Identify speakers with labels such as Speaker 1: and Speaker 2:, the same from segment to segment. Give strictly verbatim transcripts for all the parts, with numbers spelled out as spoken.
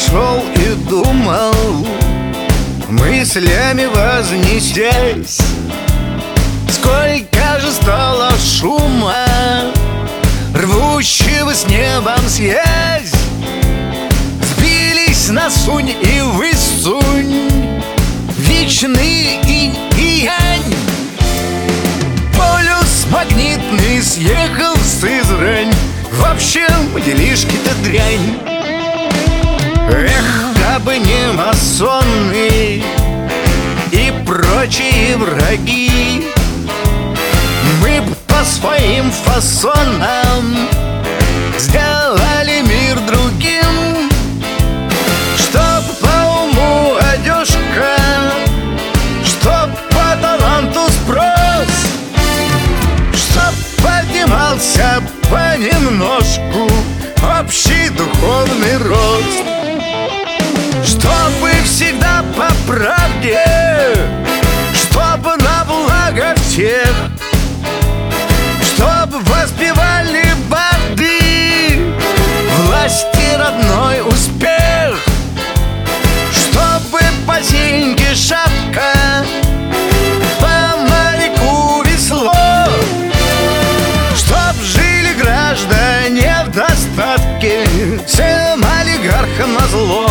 Speaker 1: шел и думал, мыслями вознесясь, сколько же стало шума, рвущего с небом связь. Сбились на сунь и высунь, вечный инь и янь. Полюс магнитный съехал в Сызрань, в общем, делишки-то дрянь. Эх, кабы не масоны и прочие враги, мы б по своим фасонам сделали мир другим. Чтоб по уму одежка, чтоб по таланту спрос, чтоб поднимался понемножку общий духовный рост. Чтобы всегда по правде, чтобы на благо всех, чтоб воспевали барды власти родной успех. Чтобы по синьке шапка, по моряку весло, чтоб жили граждане в достатке, всем олигархам назло.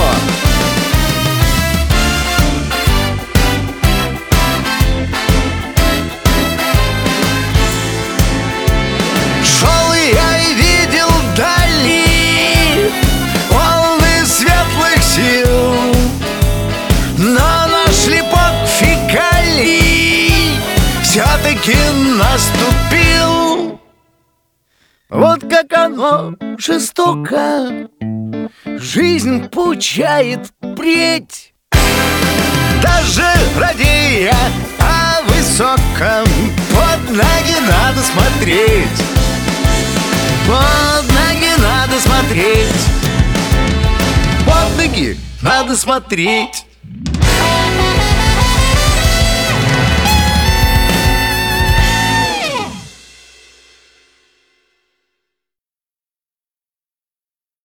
Speaker 1: Но наш шлепок фекалий все-таки наступил. Вот как оно жестоко жизнь получает впредь. Даже радея о высоком, под ноги надо смотреть. Под ноги надо смотреть. Под ноги надо смотреть.